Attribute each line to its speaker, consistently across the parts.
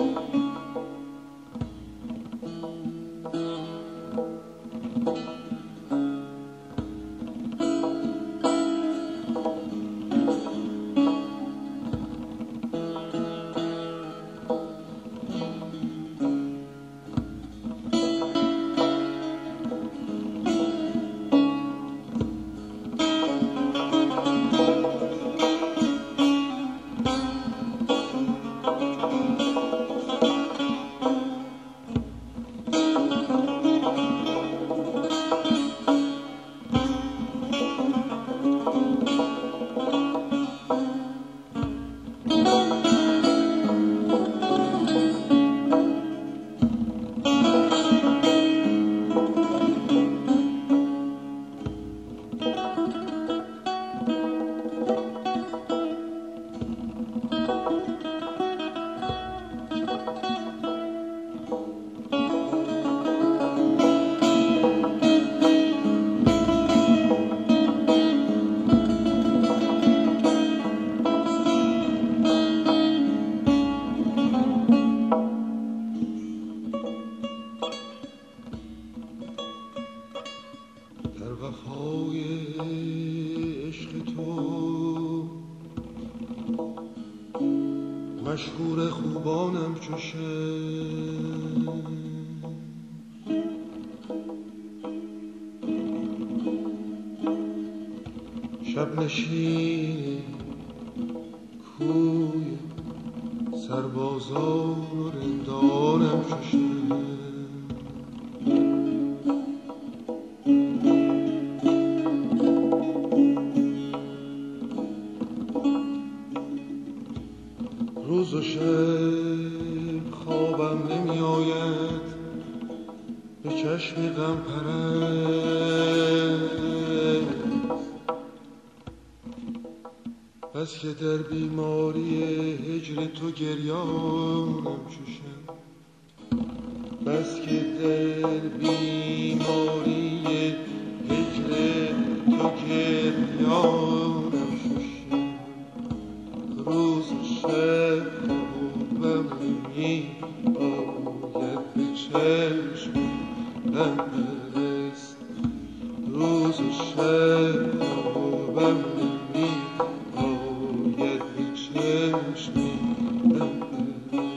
Speaker 1: مشهور خوبانم چوشه شب نشین کوی سربازان و رندانم چوشه روز و شب خوابم نمی آید به چشم غم پرست بس که در بیماری هجر تو گریانم چوشم بس که در بیماری هجر تو گریانم چوشم روز و شب خوابم نمی آید به چشم غم پرست روز و شب خوابم نمی آید به چشم غم پرست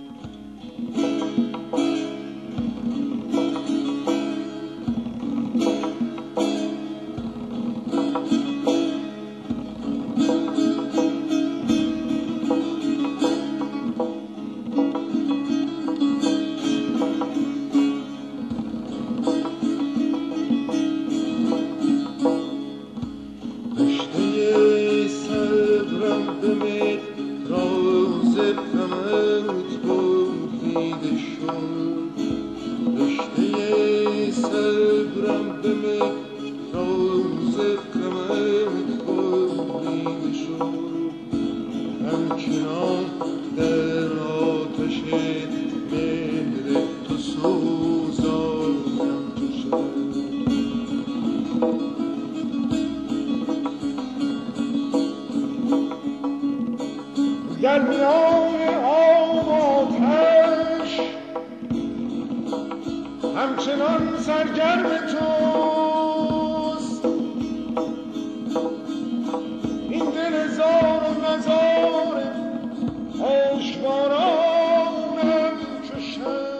Speaker 2: در میان آب و آتش همچنان سرگرم توست این دل زار و نزار عشقبارانم چو شمع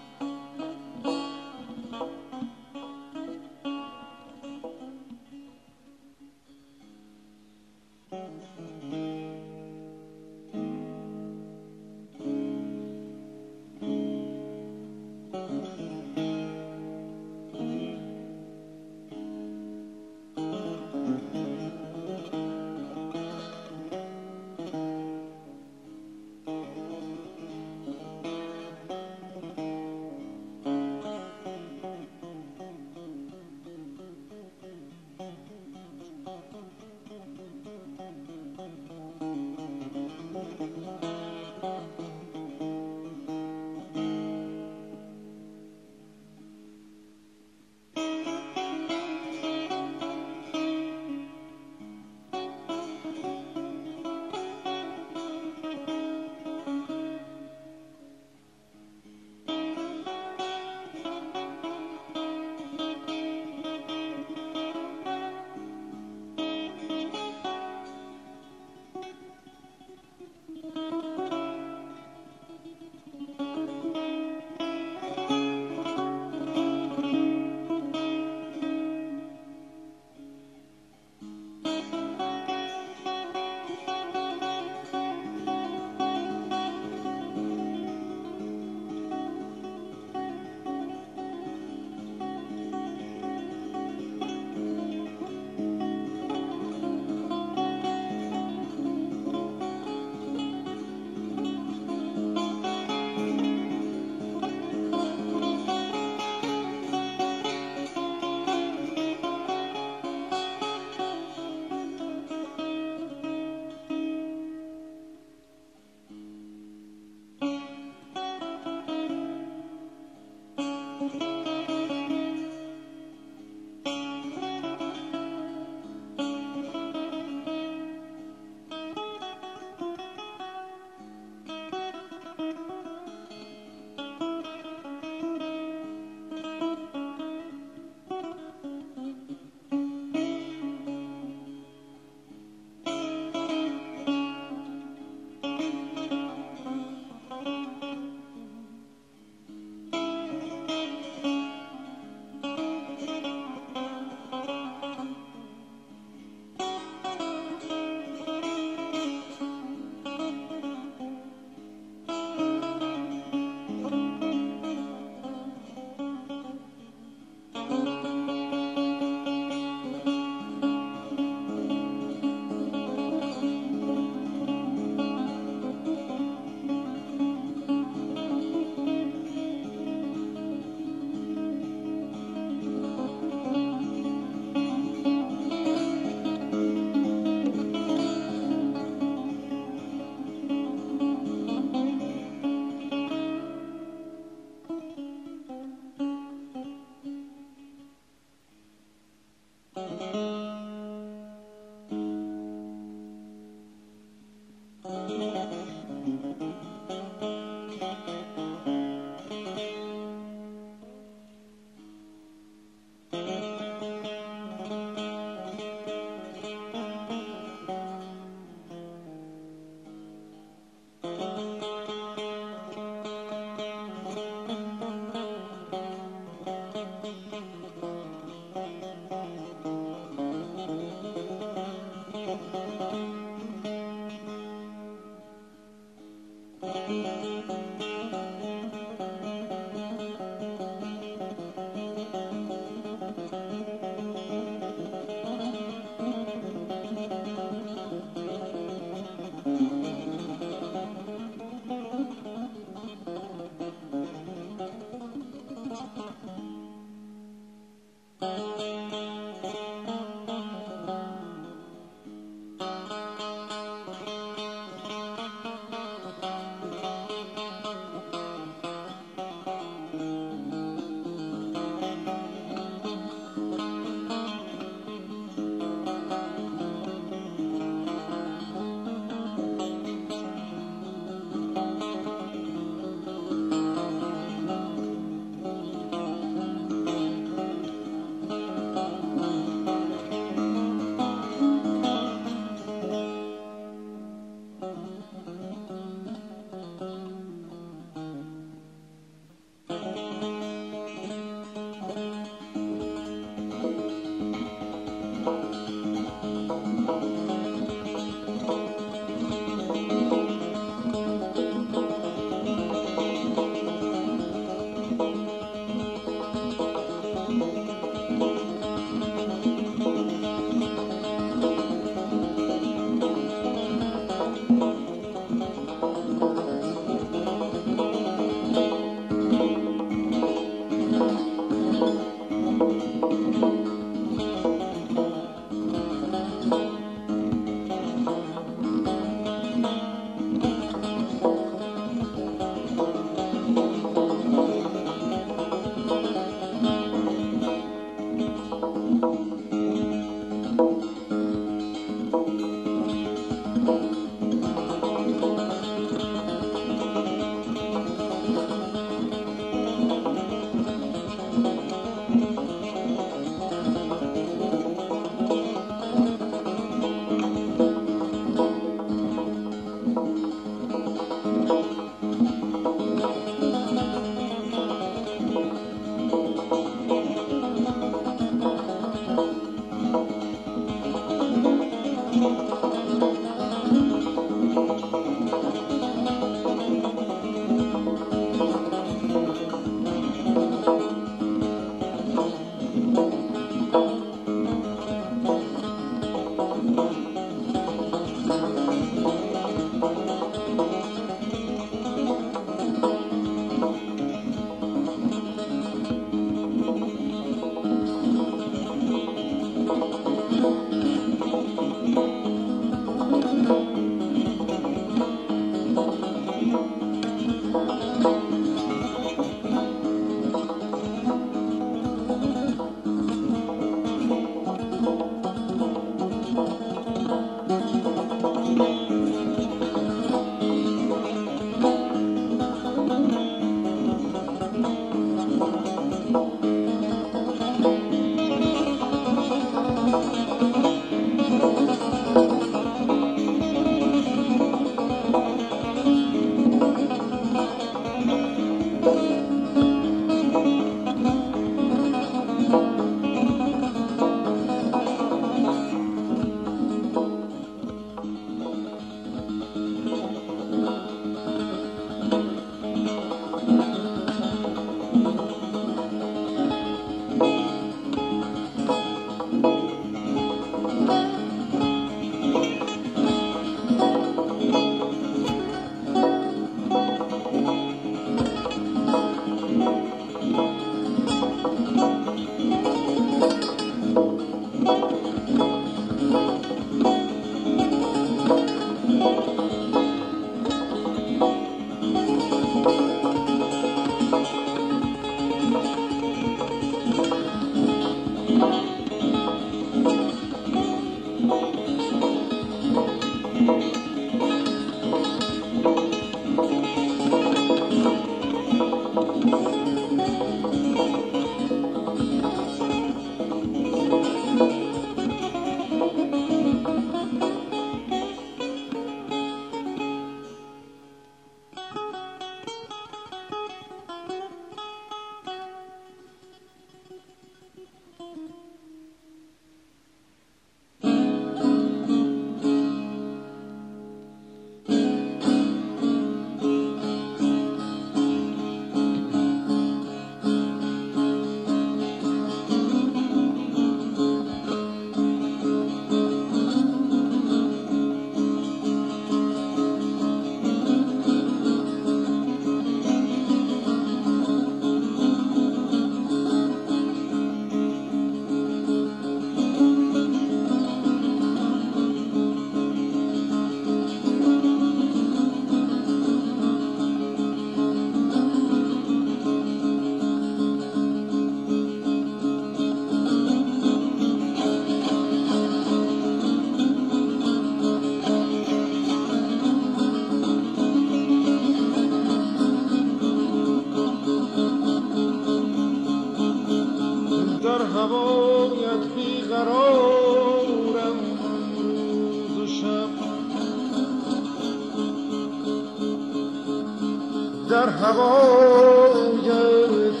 Speaker 1: هوایت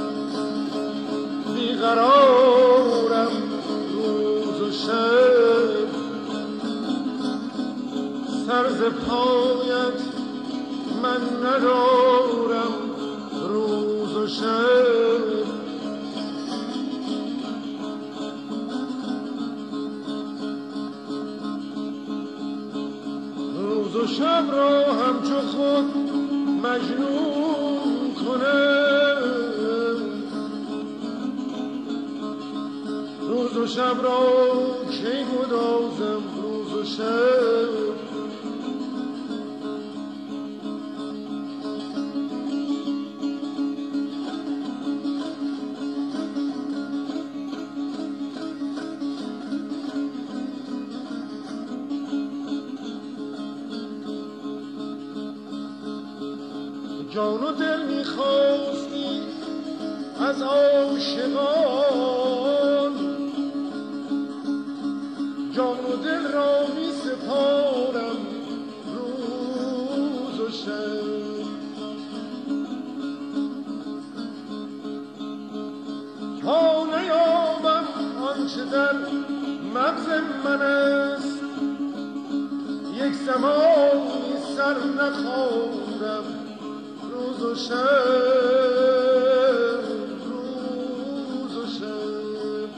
Speaker 1: بیقرارم روز و شب، سر ز پایت من ندارم روز و شب. روز و شب را همچو خود مجنون کنم، روز و شب را کی گدازم روز و شب. جان و دل می‌خواستی از عاشقان، جان و دل را می‌سپارم روز و شب. تا نیابم آنچه در مغز من است، یک زمانی سر نخوردم روز و شب، روز و شب.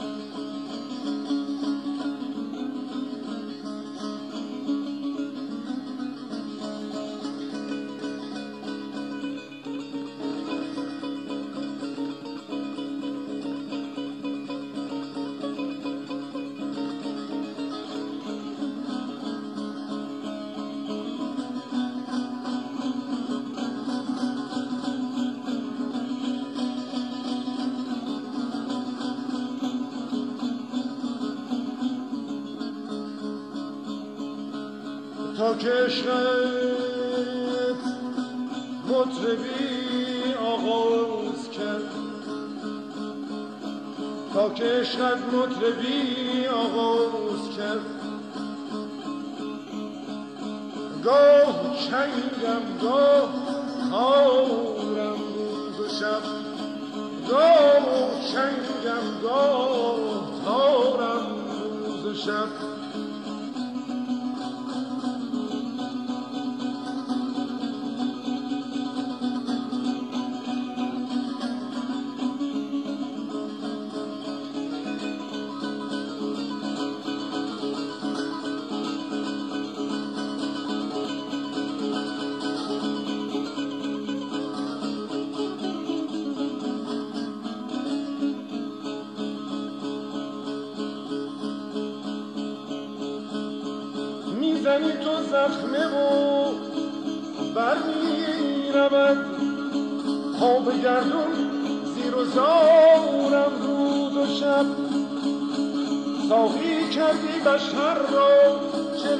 Speaker 1: تا که عشقت مطربی آغاز کرد، تا که عشقت مطربی آغاز کرد، گاه چنگم گاه تارم روز و شب، گاه چنگم گاه تارم روز و شب. میزنی تو زخمه و بر میرود، پا به گردون زیر و زارم روز و شب. صافی کردی بشر را چل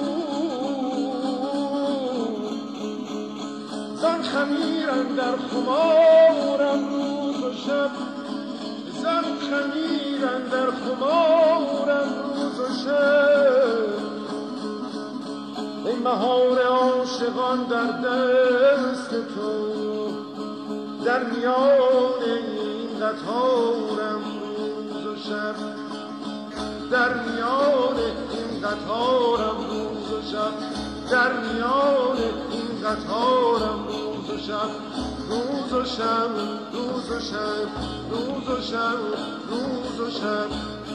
Speaker 1: صبور، زن خمیر اندر خمارم روز و شب، زن خمیر اندر خمارم روز و شب. ای مهار عاشقان در دست تو، در میان این قطارم روز و شب، در میان این قطارم روز و شب، در میان این قطارم روز و شب، روز و شب، روز و شب، روز و شب، روز و شب.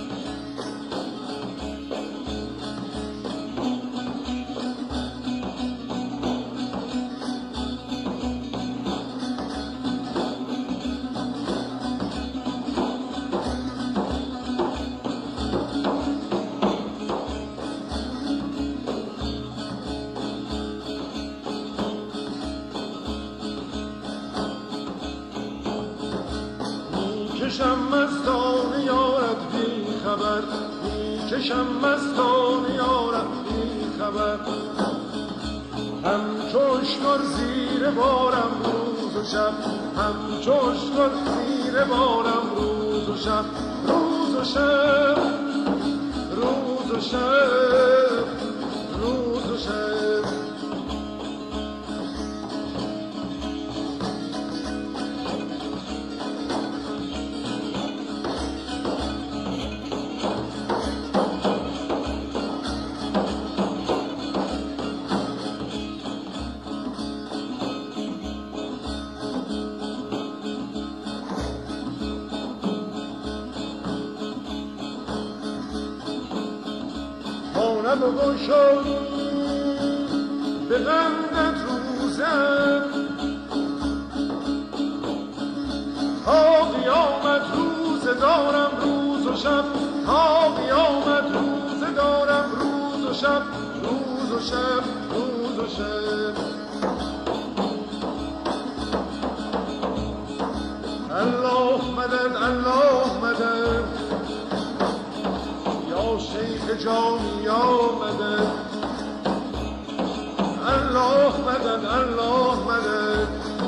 Speaker 1: میکشم مستان یارت بی خبر، میکشم مستان یارت بی خبر، همچو اشتر زیر بارم روز و شب، همچو اشتر زیر بارم روز و شب، روز و شب، روز و شب، روز و شب. لب و شد به غمت روزم تا قیامت روز دارم روز و شب تا قیامت روز دارم روز و شب روز و شب روز و شب الله مدد الله مدد یا شیخ جانی یا مدد الله مدد الله مدد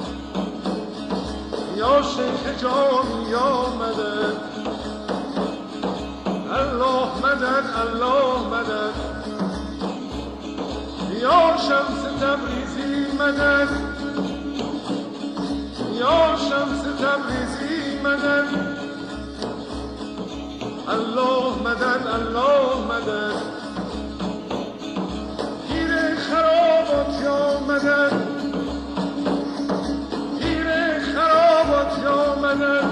Speaker 1: یا شیخ جانی یا مدد الله مدد الله مدد یا شمس تبریزی مدد یا شمس تبریزی مدد الله مدد الله مدد پیر خرابات یا مدد پیر خرابات یا مدد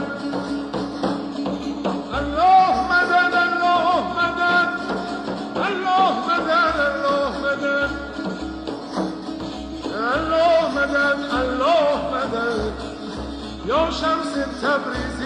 Speaker 1: الله مدد الله مدد الله مدد الله مدد الله مدد الله مدد یا شمس تبریزی